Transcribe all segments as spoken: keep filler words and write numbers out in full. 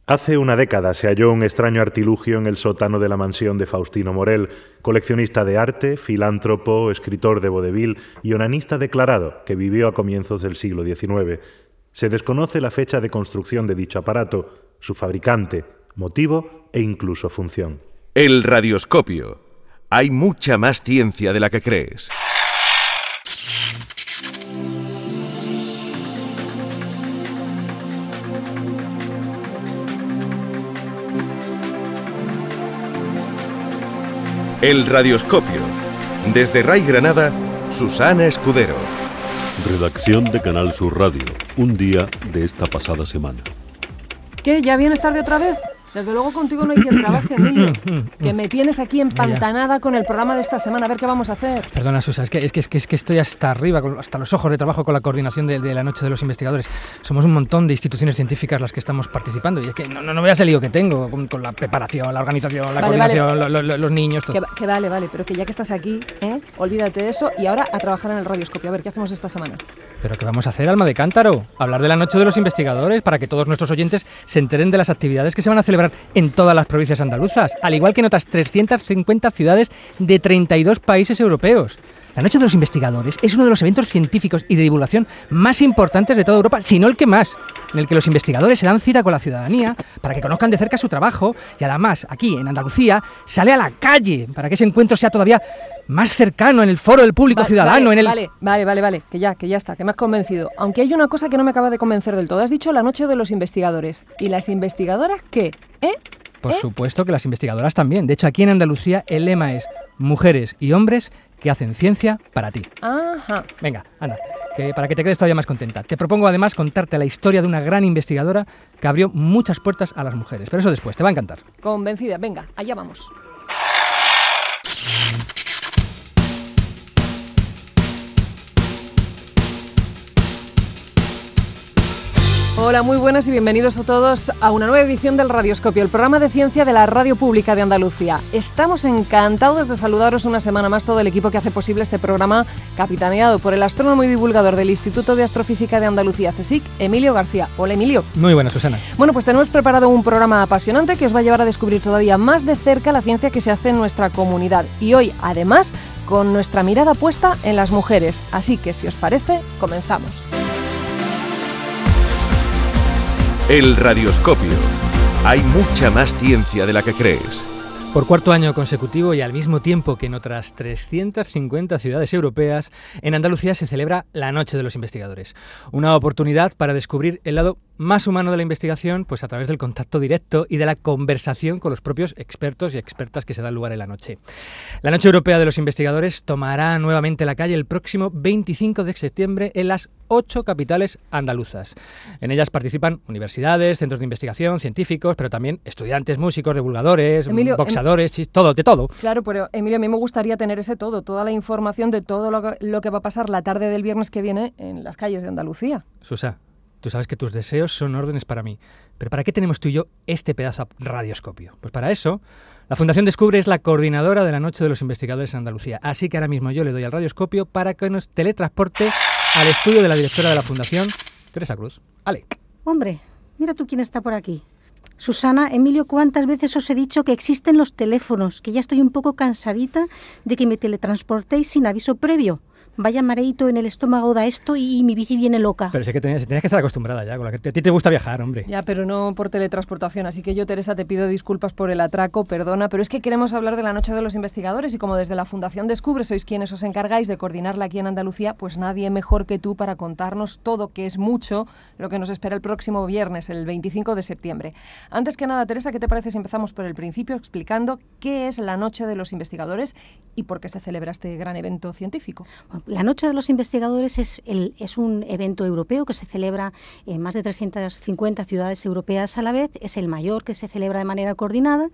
Hace una década se halló un extraño artilugio en el sótano de la mansión de Faustino Morel, coleccionista de arte, filántropo, escritor de vodevil y onanista declarado que vivió a comienzos del siglo diecinueve. Se desconoce la fecha de construcción de dicho aparato, su fabricante, motivo e incluso función. El radioscopio. Hay mucha más ciencia de la que crees. El radioscopio. Desde Ray Granada, Susana Escudero. Redacción de Canal Sur Radio. Un día de esta pasada semana. ¿Qué? ¿Ya vienes tarde otra vez? Desde luego contigo no hay quien trabaje, Emilio. Que me tienes aquí empantanada con el programa de esta semana. A ver qué vamos a hacer. Perdona, Susa, es que, es que, es que, es que estoy hasta arriba, con, hasta los ojos de trabajo con la coordinación de, de la Noche de los Investigadores. Somos un montón de instituciones científicas las que estamos participando. Y es que no, no, no veas el lío que tengo con, con la preparación, la organización, la vale, coordinación, vale. Lo, lo, los niños, todo. Que, que vale, vale, pero que ya que estás aquí, ¿eh? Olvídate de eso y ahora a trabajar en el radioscopio. A ver, ¿qué hacemos esta semana? ¿Pero qué vamos a hacer, alma de cántaro? Hablar de la Noche de los Investigadores para que todos nuestros oyentes se enteren de las actividades que se van a celebrar en todas las provincias andaluzas, al igual que en otras trescientas cincuenta ciudades de treinta y dos países europeos. La Noche de los Investigadores es uno de los eventos científicos y de divulgación más importantes de toda Europa, si no el que más, en el que los investigadores se dan cita con la ciudadanía para que conozcan de cerca su trabajo y además, aquí en Andalucía, sale a la calle para que ese encuentro sea todavía más cercano en el foro del público vale, ciudadano. Vale, en el... vale, vale, vale, vale, que ya, que ya está, que me has convencido. Aunque hay una cosa que no me acaba de convencer del todo. Has dicho la Noche de los Investigadores. ¿Y las investigadoras qué? ¿Eh? Por ¿Eh? supuesto que las investigadoras también. De hecho, aquí en Andalucía el lema es mujeres y hombres que hacen ciencia para ti. Ajá. Venga, anda, que para que te quedes todavía más contenta. Te propongo además contarte la historia de una gran investigadora que abrió muchas puertas a las mujeres. Pero eso después, te va a encantar. Convencida, venga, allá vamos. Hola, muy buenas y bienvenidos a todos a una nueva edición del Radioscopio, el programa de ciencia de la Radio Pública de Andalucía. Estamos encantados de saludaros una semana más todo el equipo que hace posible este programa, capitaneado por el astrónomo y divulgador del Instituto de Astrofísica de Andalucía, CSIC, Emilio García. Hola, Emilio. Muy buenas, Susana. Bueno, pues tenemos preparado un programa apasionante que os va a llevar a descubrir todavía más de cerca la ciencia que se hace en nuestra comunidad. Y hoy, además, con nuestra mirada puesta en las mujeres. Así que, si os parece, comenzamos. El radioscopio. Hay mucha más ciencia de la que crees. Por cuarto año consecutivo y al mismo tiempo que en otras trescientas cincuenta ciudades europeas, en Andalucía se celebra la Noche de los Investigadores. Una oportunidad para descubrir el lado más humano de la investigación, pues a través del contacto directo y de la conversación con los propios expertos y expertas que se dan lugar en la noche. La Noche Europea de los Investigadores tomará nuevamente la calle el próximo veinticinco de septiembre en las ocho capitales andaluzas. En ellas participan universidades, centros de investigación, científicos, pero también estudiantes, músicos, divulgadores, Emilio, boxeadores, em... todo, de todo. Claro, pero Emilio, a mí me gustaría tener ese todo, toda la información de todo lo que, lo que va a pasar la tarde del viernes que viene en las calles de Andalucía. Susa, tú sabes que tus deseos son órdenes para mí. Pero ¿para qué tenemos tú y yo este pedazo de radioscopio? Pues para eso, la Fundación Descubre es la coordinadora de la Noche de los Investigadores en Andalucía. Así que ahora mismo yo le doy al radioscopio para que nos teletransporte al estudio de la directora de la Fundación, Teresa Cruz. Ale. Hombre, mira tú quién está por aquí. Susana, Emilio, ¿cuántas veces os he dicho que existen los teléfonos? Que ya estoy un poco cansadita de que me teletransportéis sin aviso previo. Vaya mareíto en el estómago da esto y mi bici viene loca. Pero sé que tenías, tenías que estar acostumbrada ya, con la que a ti te gusta viajar, hombre. Ya, pero no por teletransportación. Así que yo, Teresa, te pido disculpas por el atraco, perdona, pero es que queremos hablar de la Noche de los Investigadores y como desde la Fundación Descubre sois quienes os encargáis de coordinarla aquí en Andalucía, pues nadie mejor que tú para contarnos todo, que es mucho, lo que nos espera el próximo viernes, el veinticinco de septiembre. Antes que nada, Teresa, ¿qué te parece si empezamos por el principio explicando qué es la Noche de los Investigadores y por qué se celebra este gran evento científico? Bueno, la Noche de los Investigadores es, el, es un evento europeo que se celebra en más de trescientas cincuenta ciudades europeas a la vez. Es el mayor que se celebra de manera coordinada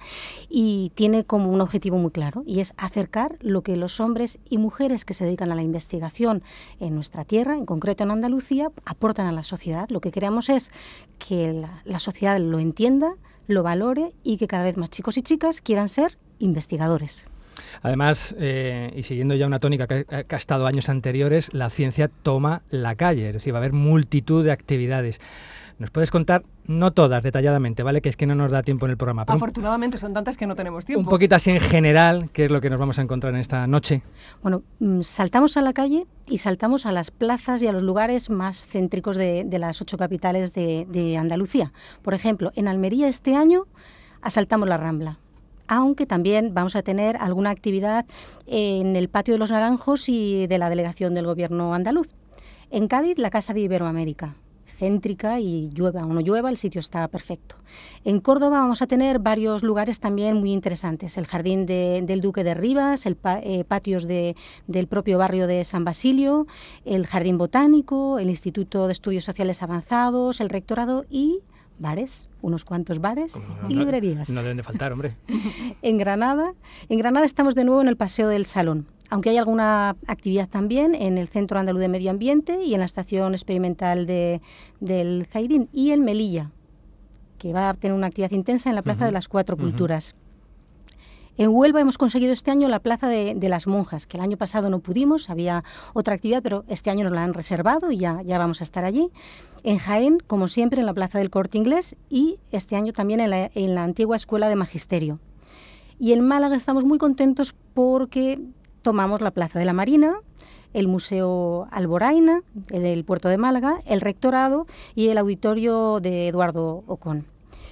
y tiene como un objetivo muy claro, y es acercar lo que los hombres y mujeres que se dedican a la investigación en nuestra tierra, en concreto en Andalucía, aportan a la sociedad. Lo que queremos es que la, la sociedad lo entienda, lo valore y que cada vez más chicos y chicas quieran ser investigadores. Además, eh, y siguiendo ya una tónica que, que ha estado años anteriores, la ciencia toma la calle, es decir, va a haber multitud de actividades. Nos puedes contar, no todas detalladamente, ¿vale? Que es que no nos da tiempo en el programa. Pero Afortunadamente son tantas que no tenemos tiempo. Un poquito así en general, ¿qué es lo que nos vamos a encontrar en esta noche? Bueno, saltamos a la calle y saltamos a las plazas y a los lugares más céntricos de, de las ocho capitales de, de Andalucía. Por ejemplo, en Almería este año asaltamos la Rambla, aunque también vamos a tener alguna actividad en el Patio de los Naranjos y de la delegación del Gobierno andaluz. En Cádiz, la Casa de Iberoamérica, céntrica, y llueva o no llueva, el sitio está perfecto. En Córdoba vamos a tener varios lugares también muy interesantes, el Jardín de, del Duque de Rivas, el pa, eh, patios de, del propio barrio de San Basilio, el Jardín Botánico, el Instituto de Estudios Sociales Avanzados, el Rectorado y bares, unos cuantos bares no, y librerías. No deben de faltar, hombre. En Granada, en Granada estamos de nuevo en el Paseo del Salón, aunque hay alguna actividad también en el Centro Andaluz de Medio Ambiente y en la Estación Experimental de, del Zaidín, y en Melilla, que va a tener una actividad intensa en la Plaza uh-huh. de las Cuatro uh-huh. Culturas. En Huelva hemos conseguido este año la Plaza de, de las Monjas, que el año pasado no pudimos, había otra actividad, pero este año nos la han reservado y ya, ya vamos a estar allí. En Jaén, como siempre, en la Plaza del Corte Inglés, y este año también en la, en la antigua Escuela de Magisterio. Y en Málaga estamos muy contentos porque tomamos la Plaza de la Marina, el Museo Alboraina, el del Puerto de Málaga, el Rectorado y el Auditorio de Eduardo Ocón.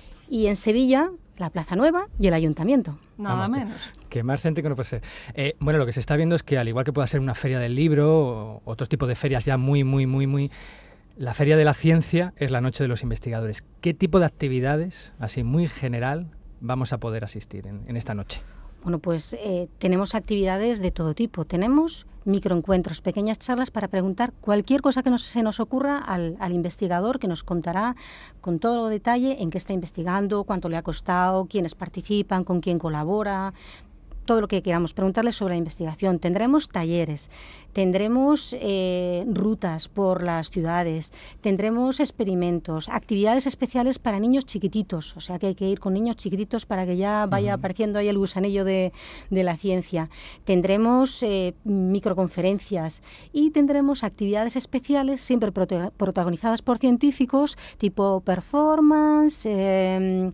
Y en Sevilla, la Plaza Nueva y el Ayuntamiento. Nada Vamos, menos. Que, que más céntrico no puede ser. Eh, bueno, lo que se está viendo es que al igual que pueda ser una feria del libro o otros tipos de ferias ya muy, muy, muy, muy... La Feria de la Ciencia es la Noche de los Investigadores. ¿Qué tipo de actividades, así muy general, vamos a poder asistir en, en esta noche? Bueno, pues eh, tenemos actividades de todo tipo. Tenemos microencuentros, pequeñas charlas para preguntar cualquier cosa que nos, se nos ocurra al, al investigador, que nos contará con todo detalle en qué está investigando, cuánto le ha costado, quiénes participan, con quién colabora, todo lo que queramos preguntarles sobre la investigación. Tendremos talleres, tendremos eh, rutas por las ciudades, tendremos experimentos, actividades especiales para niños chiquititos, o sea que hay que ir con niños chiquititos para que ya vaya uh-huh. apareciendo ahí el gusanillo de, de la ciencia. Tendremos eh, microconferencias y tendremos actividades especiales siempre prote- protagonizadas por científicos, tipo performance, eh,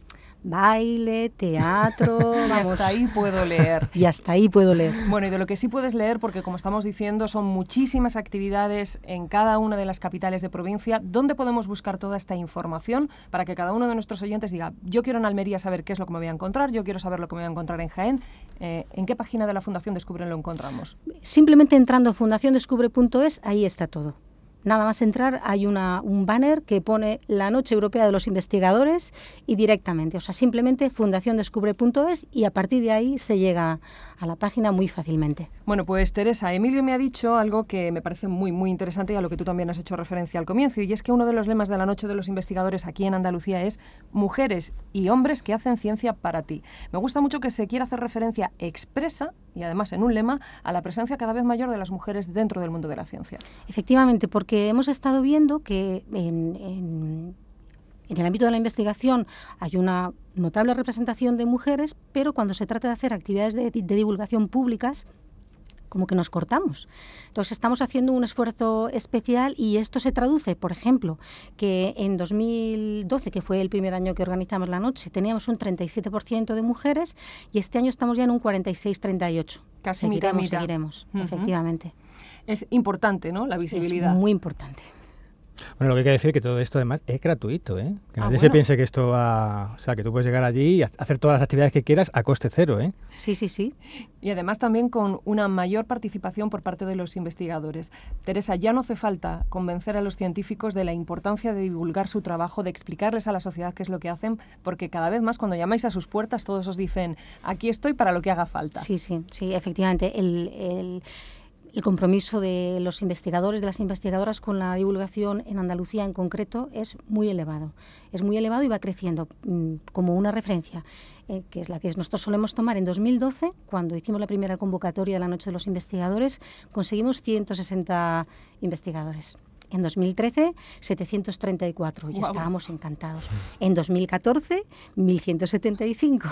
baile, teatro... Y vamos, hasta ahí puedo leer. Y hasta ahí puedo leer. Bueno, y de lo que sí puedes leer, porque como estamos diciendo, son muchísimas actividades en cada una de las capitales de provincia. ¿Dónde podemos buscar toda esta información para que cada uno de nuestros oyentes diga, yo quiero en Almería saber qué es lo que me voy a encontrar, yo quiero saber lo que me voy a encontrar en Jaén? Eh, ¿En qué página de la Fundación Descubre lo encontramos? Simplemente entrando en fundación descubre punto es, ahí está todo. Nada más entrar hay una, un banner que pone la Noche Europea de los Investigadores y directamente, o sea, simplemente fundación descubre punto es y a partir de ahí se llega a la página muy fácilmente. Bueno, pues Teresa, Emilio me ha dicho algo que me parece muy, muy interesante y a lo que tú también has hecho referencia al comienzo, y es que uno de los lemas de la Noche de los Investigadores aquí en Andalucía es mujeres y hombres que hacen ciencia para ti. Me gusta mucho que se quiera hacer referencia expresa y además en un lema a la presencia cada vez mayor de las mujeres dentro del mundo de la ciencia. Efectivamente, porque hemos estado viendo que en, en, en el ámbito de la investigación hay una notable representación de mujeres, pero cuando se trata de hacer actividades de, de divulgación públicas, como que nos cortamos. Entonces estamos haciendo un esfuerzo especial y esto se traduce, por ejemplo, que en dos mil doce, que fue el primer año que organizamos la noche, teníamos un treinta y siete por ciento de mujeres y este año estamos ya en un cuarenta y seis treinta y ocho. Casi seguiremos, mitad, mitad. seguiremos, Uh-huh. efectivamente. Es importante, ¿no?, la visibilidad. Es muy importante. Bueno, lo que hay que decir es que todo esto además es gratuito, ¿eh? Que Ah, nadie bueno. se piense que esto va... O sea, que tú puedes llegar allí y hacer todas las actividades que quieras a coste cero, ¿eh? Sí, sí, sí. Y además también con una mayor participación por parte de los investigadores. Teresa, ya no hace falta convencer a los científicos de la importancia de divulgar su trabajo, de explicarles a la sociedad qué es lo que hacen, porque cada vez más cuando llamáis a sus puertas todos os dicen, aquí estoy para lo que haga falta. Sí, sí, sí, efectivamente. El... el... El compromiso de los investigadores, de las investigadoras con la divulgación en Andalucía en concreto es muy elevado. Es muy elevado y va creciendo mmm, como una referencia, eh, que es la que nosotros solemos tomar en dos mil doce, cuando hicimos la primera convocatoria de la Noche de los Investigadores, conseguimos ciento sesenta investigadores. En dos mil trece, setecientos treinta y cuatro, y wow. estábamos encantados. En dos mil catorce, mil ciento setenta y cinco.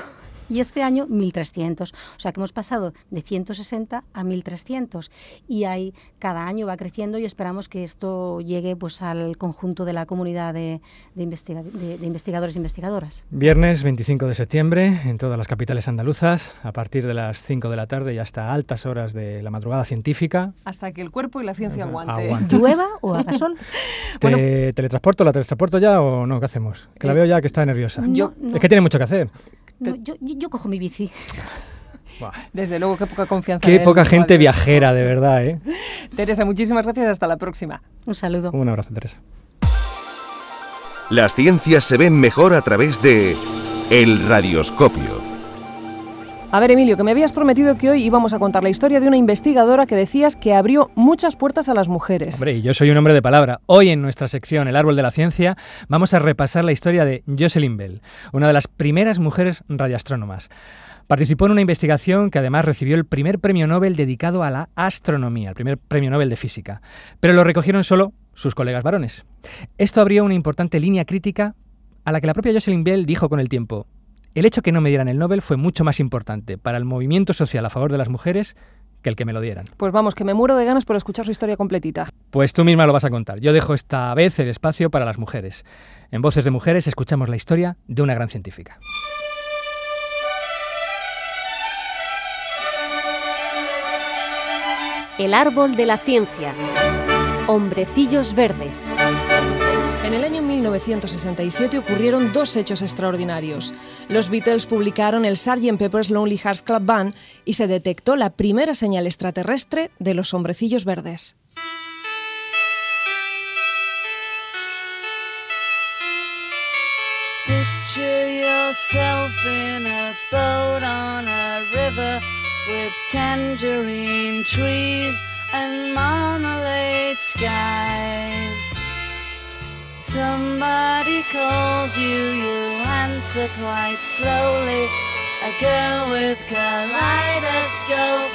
y este año mil trescientos. O sea que hemos pasado de ciento sesenta a mil trescientos y ahí cada año va creciendo y esperamos que esto llegue pues al conjunto de la comunidad de, de, investiga de, de investigadores e investigadoras. Viernes veinticinco de septiembre en todas las capitales andaluzas, a partir de las cinco de la tarde y hasta altas horas de la madrugada científica. Hasta que el cuerpo y la ciencia aguante. Aguante. ¿Llueva o haga sol? ¿Te Bueno. teletransporto? ¿La teletransporto ya o no? ¿Qué hacemos? Que la Eh, veo ya que está nerviosa. No, no. Es que tiene mucho que hacer. No, yo, yo, yo cojo mi bici. Buah. Desde luego, qué poca confianza. Qué en él, poca igual, gente ¿no? viajera, de verdad, ¿eh? Teresa, muchísimas gracias. Hasta la próxima. Un saludo. Un abrazo, Teresa. Las ciencias se ven mejor a través de El Radioscopio. A ver, Emilio, que me habías prometido que hoy íbamos a contar la historia de una investigadora que decías que abrió muchas puertas a las mujeres. Hombre, y yo soy un hombre de palabra. Hoy en nuestra sección El Árbol de la Ciencia vamos a repasar la historia de Jocelyn Bell, una de las primeras mujeres radioastrónomas. Participó en una investigación que además recibió el primer premio Nobel dedicado a la astronomía, el primer premio Nobel de física, pero lo recogieron solo sus colegas varones. Esto abrió una importante línea crítica a la que la propia Jocelyn Bell dijo con el tiempo: el hecho que no me dieran el Nobel fue mucho más importante para el movimiento social a favor de las mujeres que el que me lo dieran. Pues vamos, que me muero de ganas por escuchar su historia completita. Pues tú misma lo vas a contar. Yo dejo esta vez el espacio para las mujeres. En Voces de Mujeres escuchamos la historia de una gran científica. El árbol de la ciencia. Hombrecillos verdes. En el año mil novecientos sesenta y siete ocurrieron dos hechos extraordinarios. Los Beatles publicaron el sergeant Pepper's Lonely Hearts Club Band y se detectó la primera señal extraterrestre de los hombrecillos verdes. Picture yourself in a boat on a river with tangerine trees and marmalade skies. Somebody calls you, you answer quite slowly. A girl with kaleidoscope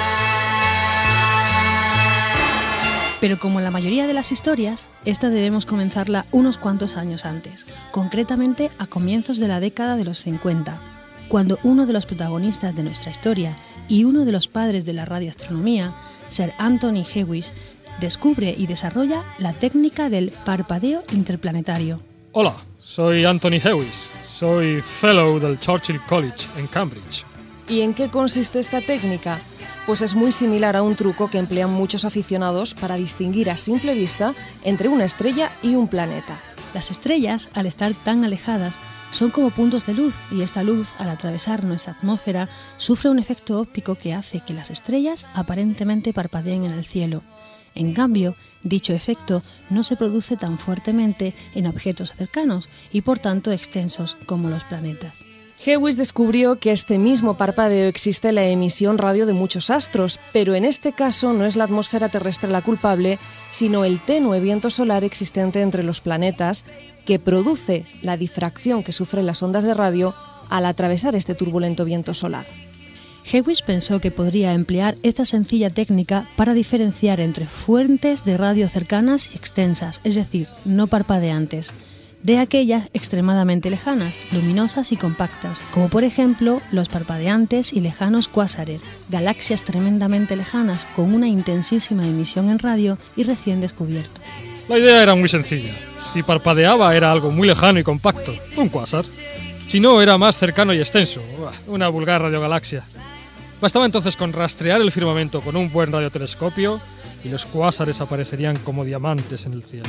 eyes. Pero como en la mayoría de las historias, esta debemos comenzarla unos cuantos años antes, concretamente a comienzos de la década de los cincuenta, cuando uno de los protagonistas de nuestra historia y uno de los padres de la radioastronomía, Sir Anthony Hewish, descubre y desarrolla la técnica del parpadeo interplanetario. Hola, soy Anthony Hewish, soy Fellow del Churchill College en Cambridge. ¿Y en qué consiste esta técnica? Pues es muy similar a un truco que emplean muchos aficionados para distinguir a simple vista entre una estrella y un planeta. Las estrellas, al estar tan alejadas, son como puntos de luz y esta luz, al atravesar nuestra atmósfera, sufre un efecto óptico que hace que las estrellas aparentemente parpadeen en el cielo. En cambio, dicho efecto no se produce tan fuertemente en objetos cercanos y por tanto extensos como los planetas. Hewish descubrió que este mismo parpadeo existe en la emisión radio de muchos astros, pero en este caso no es la atmósfera terrestre la culpable, sino el tenue viento solar existente entre los planetas que produce la difracción que sufren las ondas de radio al atravesar este turbulento viento solar. Hewish pensó que podría emplear esta sencilla técnica para diferenciar entre fuentes de radio cercanas y extensas, es decir, no parpadeantes, de aquellas extremadamente lejanas, luminosas y compactas, como por ejemplo los parpadeantes y lejanos cuásares, galaxias tremendamente lejanas con una intensísima emisión en radio y recién descubierto. La idea era muy sencilla. Si parpadeaba era algo muy lejano y compacto, un cuásar. Si no, era más cercano y extenso, una vulgar radiogalaxia. Bastaba entonces con rastrear el firmamento con un buen radiotelescopio y los cuásares aparecerían como diamantes en el cielo.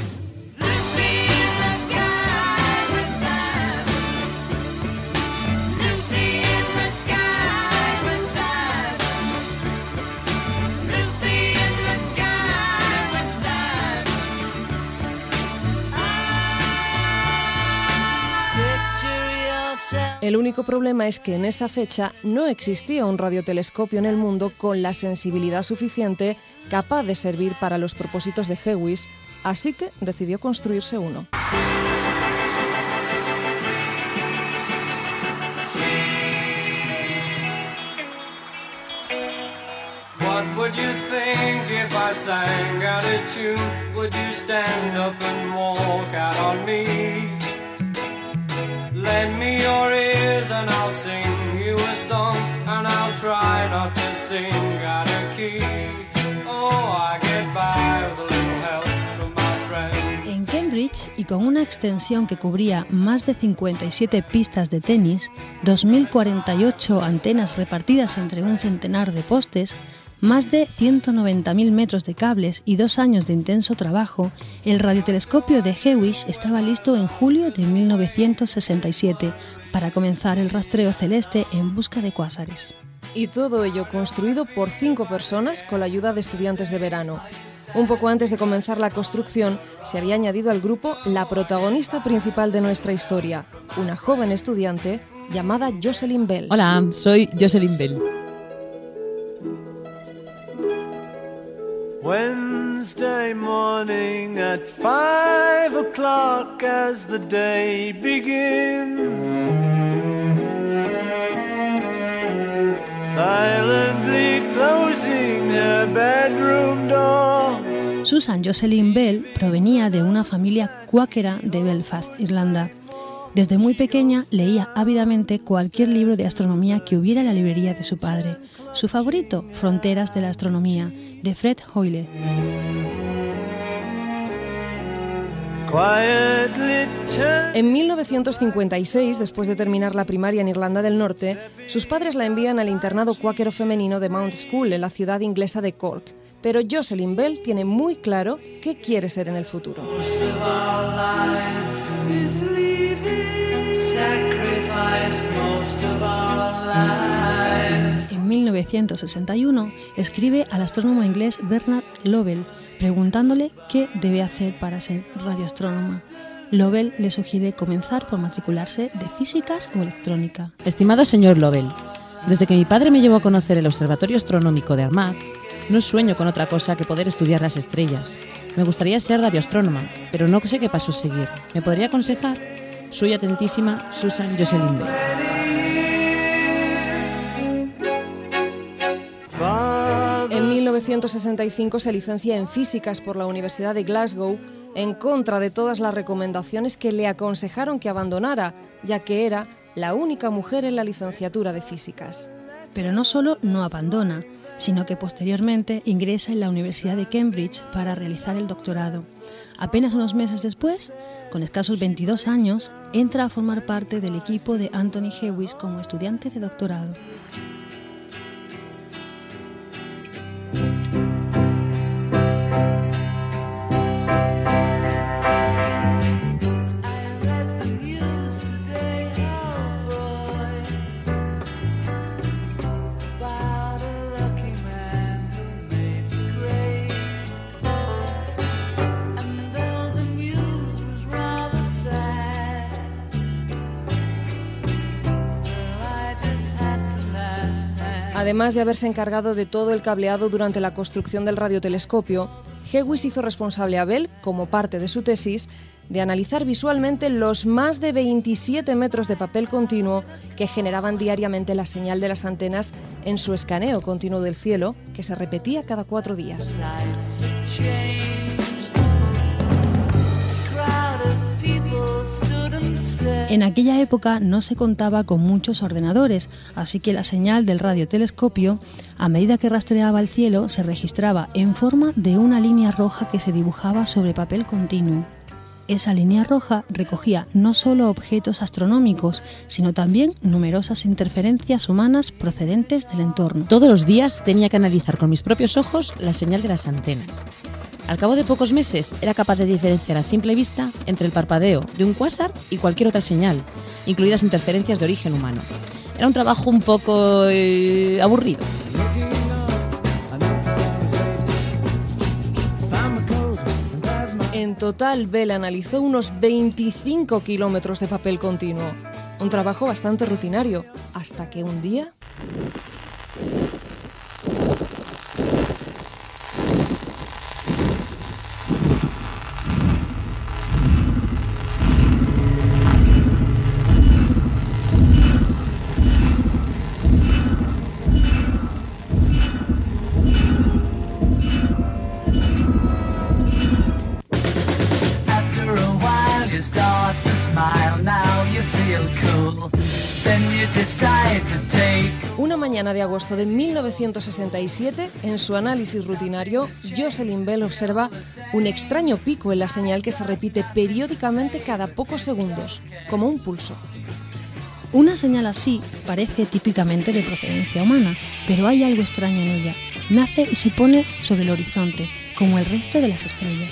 El único problema es que en esa fecha no existía un radiotelescopio en el mundo con la sensibilidad suficiente capaz de servir para los propósitos de Hewish, así que decidió construirse uno. What would you think if I sang out a tune? Would you stand up and walk out on me? Lend me your ears and I'll sing you scene got a key. Oh, I get by with a little help from my friend. En Cambridge, y con una extensión que cubría más de cincuenta y siete pistas de tenis, dos mil cuarenta y ocho antenas repartidas entre un centenar de postes, más de ciento noventa mil metros de cables y dos años de intenso trabajo, el radiotelescopio de Hewish estaba listo en julio de mil novecientos sesenta y siete para comenzar el rastreo celeste en busca de cuásares. Y todo ello construido por cinco personas con la ayuda de estudiantes de verano. Un poco antes de comenzar la construcción, se había añadido al grupo la protagonista principal de nuestra historia, una joven estudiante llamada Jocelyn Bell. Hola, soy Jocelyn Bell. Wednesday morning at five o'clock as the day begins. Silently closing her bedroom door. Susan Jocelyn Bell provenía de una familia cuáquera de Belfast, Irlanda. Desde muy pequeña leía ávidamente cualquier libro de astronomía que hubiera en la librería de su padre. Su favorito, Fronteras de la Astronomía, de Fred Hoyle. En mil novecientos cincuenta y seis, después de terminar la primaria en Irlanda del Norte, sus padres la envían al internado cuáquero femenino de Mount School en la ciudad inglesa de Cork. Pero Jocelyn Bell tiene muy claro qué quiere ser en el futuro. En mil novecientos sesenta y uno escribe al astrónomo inglés Bernard Lovell preguntándole qué debe hacer para ser radioastrónoma. Lovell le sugiere comenzar por matricularse de físicas o electrónica. Estimado señor Lovell, desde que mi padre me llevó a conocer el Observatorio Astronómico de Armagh, no sueño con otra cosa que poder estudiar las estrellas. Me gustaría ser radioastrónoma, pero no sé qué paso seguir. ¿Me podría aconsejar? Soy atentísima, Susan Jocelyn Bell. En mil novecientos sesenta y cinco se licencia en Físicas por la Universidad de Glasgow en contra de todas las recomendaciones que le aconsejaron que abandonara, ya que era la única mujer en la licenciatura de Físicas. Pero no solo no abandona, sino que posteriormente ingresa en la Universidad de Cambridge para realizar el doctorado. Apenas unos meses después, con escasos veintidós años, entra a formar parte del equipo de Anthony Hewish como estudiante de doctorado. Además de haberse encargado de todo el cableado durante la construcción del radiotelescopio, Hewish hizo responsable a Bell, como parte de su tesis, de analizar visualmente los más de veintisiete metros de papel continuo que generaban diariamente la señal de las antenas en su escaneo continuo del cielo, que se repetía cada cuatro días. En aquella época no se contaba con muchos ordenadores, así que la señal del radiotelescopio, a medida que rastreaba el cielo, se registraba en forma de una línea roja que se dibujaba sobre papel continuo. Esa línea roja recogía no solo objetos astronómicos, sino también numerosas interferencias humanas procedentes del entorno. Todos los días tenía que analizar con mis propios ojos la señal de las antenas. Al cabo de pocos meses era capaz de diferenciar a simple vista entre el parpadeo de un cuásar y cualquier otra señal, incluidas interferencias de origen humano. Era un trabajo un poco eh, aburrido. En total, Bell analizó unos veinticinco kilómetros de papel continuo. Un trabajo bastante rutinario, hasta que un día... Una mañana de agosto de mil novecientos sesenta y siete, en su análisis rutinario, Jocelyn Bell observa un extraño pico en la señal que se repite periódicamente cada pocos segundos, como un pulso. Una señal así parece típicamente de procedencia humana, pero hay algo extraño en ella. Nace y se pone sobre el horizonte, como el resto de las estrellas.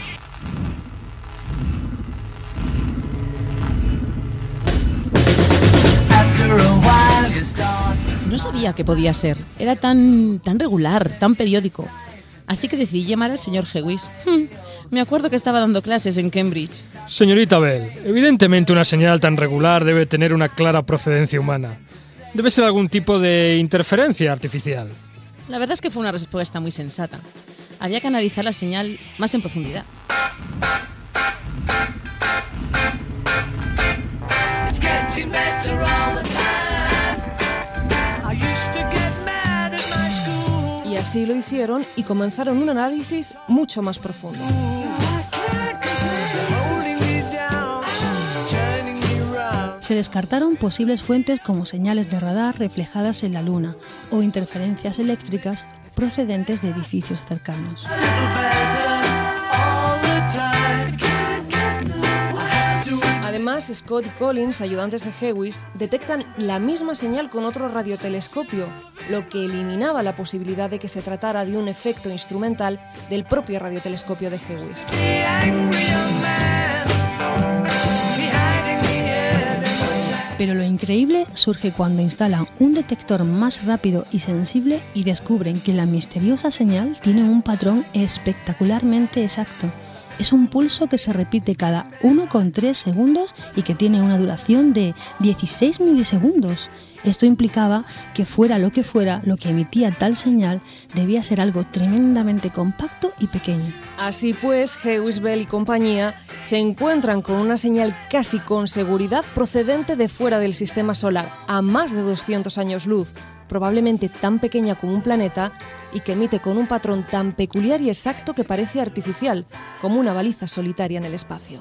No sabía que podía ser. Era tan, tan regular, tan periódico. Así que decidí llamar al señor Hewitt. Hmm, me acuerdo que estaba dando clases en Cambridge. Señorita Bell, evidentemente una señal tan regular debe tener una clara procedencia humana. Debe ser algún tipo de interferencia artificial. La verdad es que fue una respuesta muy sensata. Había que analizar la señal más en profundidad. Y así lo hicieron y comenzaron un análisis mucho más profundo. Se descartaron posibles fuentes como señales de radar reflejadas en la Luna o interferencias eléctricas procedentes de edificios cercanos. Además, Scott y Collins, ayudantes de Hewitt, detectan la misma señal con otro radiotelescopio, lo que eliminaba la posibilidad de que se tratara de un efecto instrumental del propio radiotelescopio de Hewitt. Pero lo increíble surge cuando instalan un detector más rápido y sensible y descubren que la misteriosa señal tiene un patrón espectacularmente exacto. Es un pulso que se repite cada uno coma tres segundos y que tiene una duración de dieciséis milisegundos. Esto implicaba que fuera lo que fuera, lo que emitía tal señal debía ser algo tremendamente compacto y pequeño. Así pues, Hewitt, Bell y compañía se encuentran con una señal casi con seguridad procedente de fuera del sistema solar, a más de doscientos años luz, probablemente tan pequeña como un planeta y que emite con un patrón tan peculiar y exacto que parece artificial, como una baliza solitaria en el espacio.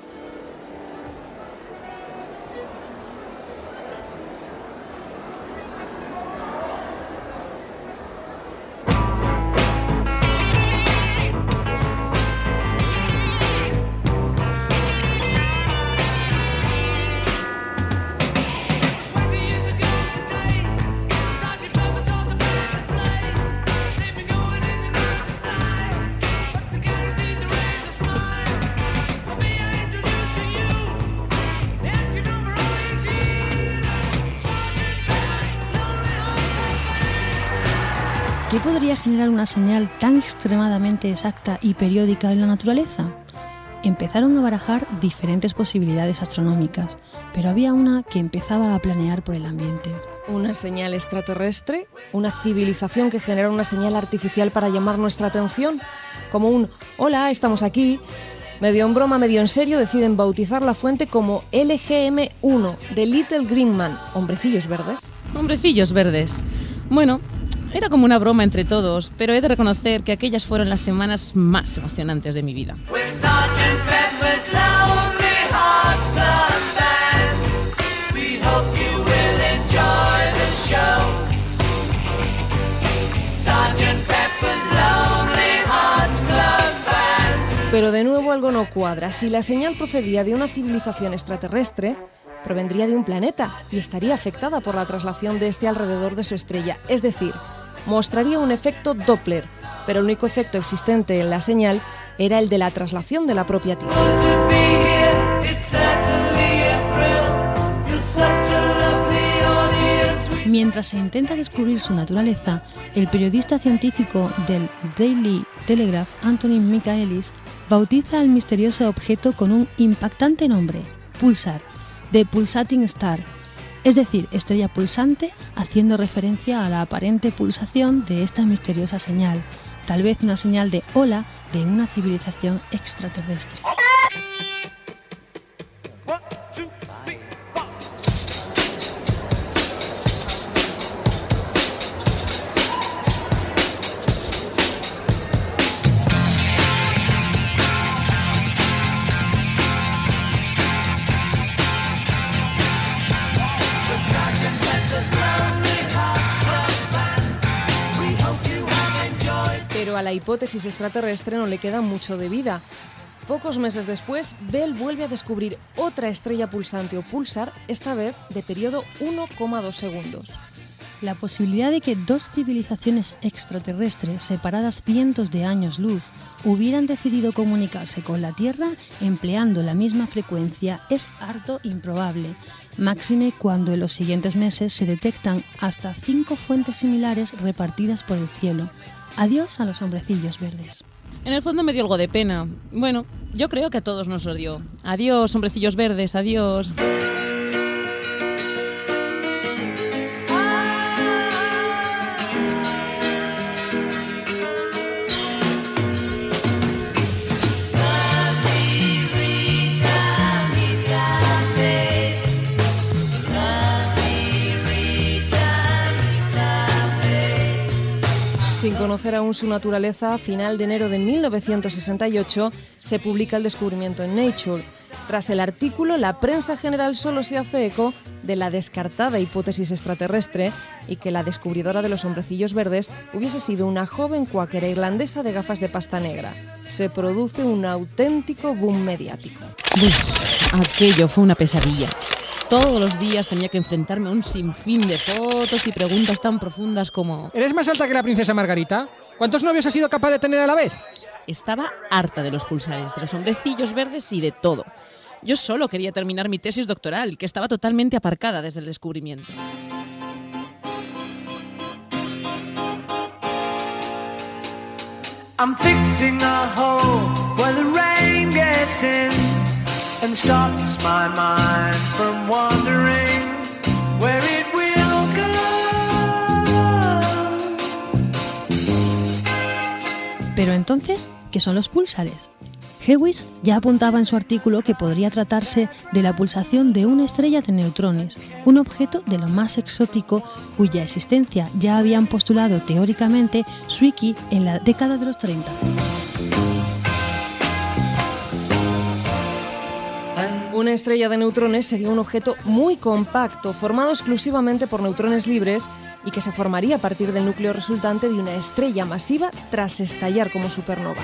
¿Qué podría generar una señal tan extremadamente exacta y periódica en la naturaleza? Empezaron a barajar diferentes posibilidades astronómicas, pero había una que empezaba a planear por el ambiente. ¿Una señal extraterrestre? ¿Una civilización que genera una señal artificial para llamar nuestra atención? Como un «Hola, estamos aquí». Medio en broma, medio en serio, deciden bautizar la fuente como L G M uno, de Little Green Man, hombrecillos verdes. Hombrecillos verdes. Bueno, era como una broma entre todos, pero he de reconocer que aquellas fueron las semanas más emocionantes de mi vida. Pero de nuevo algo no cuadra. Si la señal procedía de una civilización extraterrestre, provendría de un planeta y estaría afectada por la traslación de este alrededor de su estrella. Es decir, mostraría un efecto Doppler, pero el único efecto existente en la señal era el de la traslación de la propia Tierra. Mientras se intenta descubrir su naturaleza, el periodista científico del Daily Telegraph, Anthony Michaelis, bautiza al misterioso objeto con un impactante nombre, Pulsar, de Pulsating Star, es decir, estrella pulsante, haciendo referencia a la aparente pulsación de esta misteriosa señal, tal vez una señal de hola de una civilización extraterrestre. a la hipótesis extraterrestre no le queda mucho de vida. Pocos meses después, Bell vuelve a descubrir otra estrella pulsante o pulsar, esta vez de periodo uno coma dos segundos. La posibilidad de que dos civilizaciones extraterrestres separadas cientos de años luz hubieran decidido comunicarse con la Tierra empleando la misma frecuencia es harto improbable, máxime cuando en los siguientes meses se detectan hasta cinco fuentes similares repartidas por el cielo. Adiós a los hombrecillos verdes. En el fondo me dio algo de pena. Bueno, yo creo que a todos nos odió. Adiós, hombrecillos verdes, adiós. Sin conocer aún su naturaleza, a final de enero de mil novecientos sesenta y ocho se publica el descubrimiento en Nature. Tras el artículo, la prensa general solo se hace eco de la descartada hipótesis extraterrestre y que la descubridora de los hombrecillos verdes hubiese sido una joven cuáquera irlandesa de gafas de pasta negra. Se produce un auténtico boom mediático. Uf, aquello fue una pesadilla. Todos los días tenía que enfrentarme a un sinfín de fotos y preguntas tan profundas como... ¿Eres más alta que la princesa Margarita? ¿Cuántos novios has sido capaz de tener a la vez? Estaba harta de los pulsares, de los hombrecillos verdes y de todo. Yo solo quería terminar mi tesis doctoral, que estaba totalmente aparcada desde el descubrimiento. I'm fixing a hole where the rain gets in and stops my mind from wandering where it will go. Pero entonces, ¿qué son los púlsares? Hewish ya apuntaba en su artículo que podría tratarse de la pulsación de una estrella de neutrones, un objeto de lo más exótico cuya existencia ya habían postulado teóricamente Zwicky en la década de los treinta. Una estrella de neutrones sería un objeto muy compacto, formado exclusivamente por neutrones libres y que se formaría a partir del núcleo resultante de una estrella masiva tras estallar como supernova.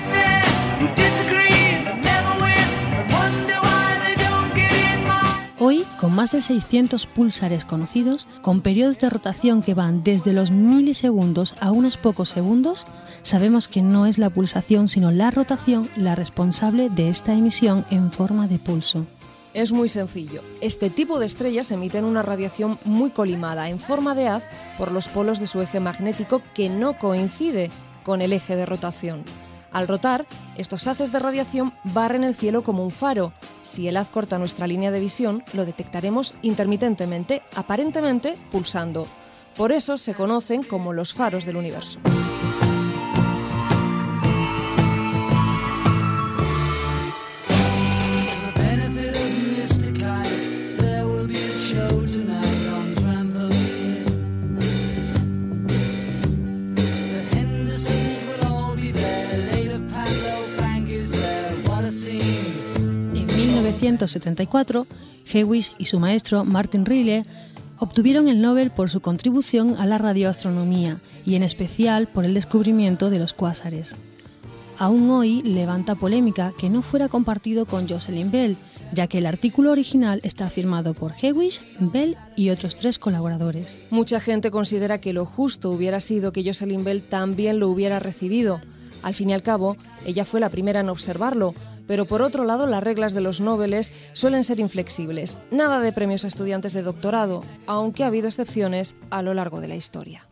Hoy, con más de seiscientos púlsares conocidos, con periodos de rotación que van desde los milisegundos a unos pocos segundos, sabemos que no es la pulsación sino la rotación la responsable de esta emisión en forma de pulso. Es muy sencillo. Este tipo de estrellas emiten una radiación muy colimada, en forma de haz, por los polos de su eje magnético que no coincide con el eje de rotación. Al rotar, estos haces de radiación barren el cielo como un faro. Si el haz corta nuestra línea de visión, lo detectaremos intermitentemente, aparentemente pulsando. Por eso se conocen como los faros del universo. En mil novecientos setenta y cuatro, Hewish y su maestro Martin Rayleigh obtuvieron el Nobel por su contribución a la radioastronomía y en especial por el descubrimiento de los cuásares. Aún hoy levanta polémica que no fuera compartido con Jocelyn Bell, ya que el artículo original está firmado por Hewish, Bell y otros tres colaboradores. Mucha gente considera que lo justo hubiera sido que Jocelyn Bell también lo hubiera recibido. Al fin y al cabo, ella fue la primera en observarlo, pero por otro lado las reglas de los Nobeles suelen ser inflexibles. Nada de premios a estudiantes de doctorado, aunque ha habido excepciones a lo largo de la historia.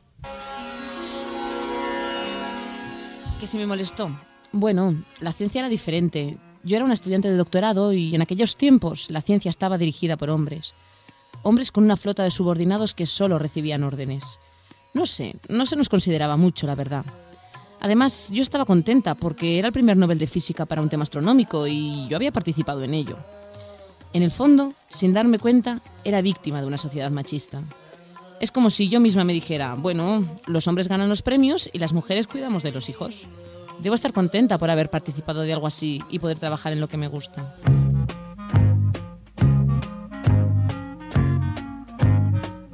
¿Qué se me molestó? Bueno, la ciencia era diferente. Yo era una estudiante de doctorado y en aquellos tiempos la ciencia estaba dirigida por hombres. Hombres con una flota de subordinados que solo recibían órdenes. No sé, no se nos consideraba mucho, la verdad. Además, yo estaba contenta porque era el primer Nobel de Física para un tema astronómico y yo había participado en ello. En el fondo, sin darme cuenta, era víctima de una sociedad machista. Es como si yo misma me dijera, bueno, los hombres ganan los premios y las mujeres cuidamos de los hijos. Debo estar contenta por haber participado de algo así y poder trabajar en lo que me gusta.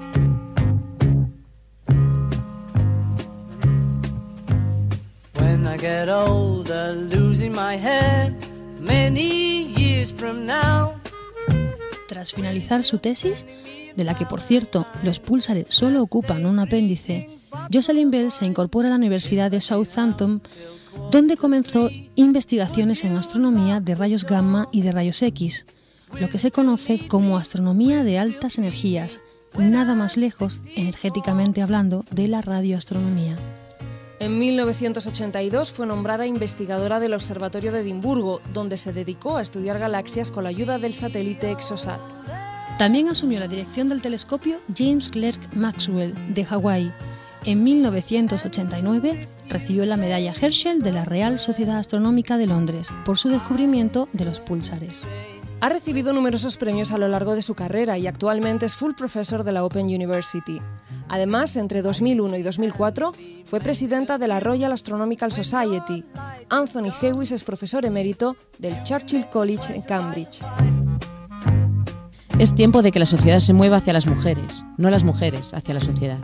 When I get older, losing my hair many years from now. Tras finalizar su tesis, de la que por cierto los púlsares solo ocupan un apéndice, Jocelyn Bell se incorpora a la Universidad de Southampton, donde comenzó investigaciones en astronomía de rayos gamma y de rayos X, lo que se conoce como astronomía de altas energías, nada más lejos, energéticamente hablando, de la radioastronomía. En mil novecientos ochenta y dos fue nombrada investigadora del Observatorio de Edimburgo, donde se dedicó a estudiar galaxias con la ayuda del satélite ExoSat. También asumió la dirección del telescopio James Clerk Maxwell de Hawái. En mil novecientos ochenta y nueve recibió la medalla Herschel de la Real Sociedad Astronómica de Londres por su descubrimiento de los púlsares. Ha recibido numerosos premios a lo largo de su carrera y actualmente es full professor de la Open University. Además, entre dos mil uno y dos mil cuatro fue presidenta de la Royal Astronomical Society. Anthony Hewitt es profesor emérito del Churchill College en Cambridge. Es tiempo de que la sociedad se mueva hacia las mujeres, no las mujeres hacia la sociedad.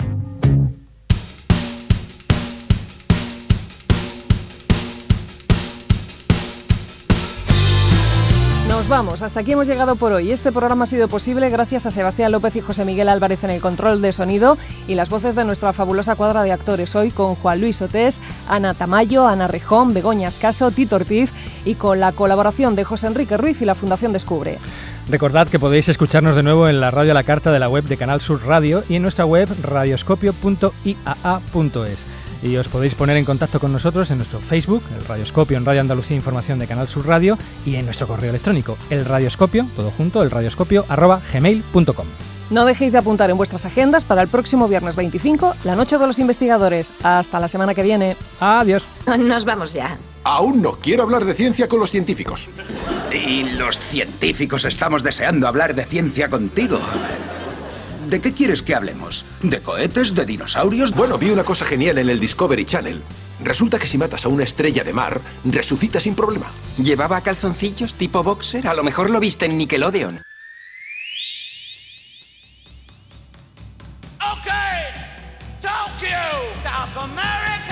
Nos vamos, hasta aquí hemos llegado por hoy. Este programa ha sido posible gracias a Sebastián López y José Miguel Álvarez en el control de sonido y las voces de nuestra fabulosa cuadra de actores hoy con Juan Luis Otés, Ana Tamayo, Ana Rejón, Begoña Escaso, Tito Ortiz y con la colaboración de José Enrique Ruiz y la Fundación Descubre. Recordad que podéis escucharnos de nuevo en la radio a la carta de la web de Canal Sur Radio y en nuestra web radioscopio punto i a a punto es. Y os podéis poner en contacto con nosotros en nuestro Facebook, el Radioscopio en Radio Andalucía Información de Canal Sur Radio, y en nuestro correo electrónico, el radioscopio, todo junto, el radioscopio arroba gmail punto com. No dejéis de apuntar en vuestras agendas para el próximo viernes veinticinco, la Noche de los Investigadores. Hasta la semana que viene. Adiós. Nos vamos ya. Aún no quiero hablar de ciencia con los científicos. Y los científicos estamos deseando hablar de ciencia contigo. ¿De qué quieres que hablemos? ¿De cohetes? ¿De dinosaurios? Bueno, vi una cosa genial en el Discovery Channel. Resulta que si matas a una estrella de mar, resucita sin problema. ¿Llevaba calzoncillos tipo boxer? A lo mejor lo viste en Nickelodeon. Okay, Tokyo, South America.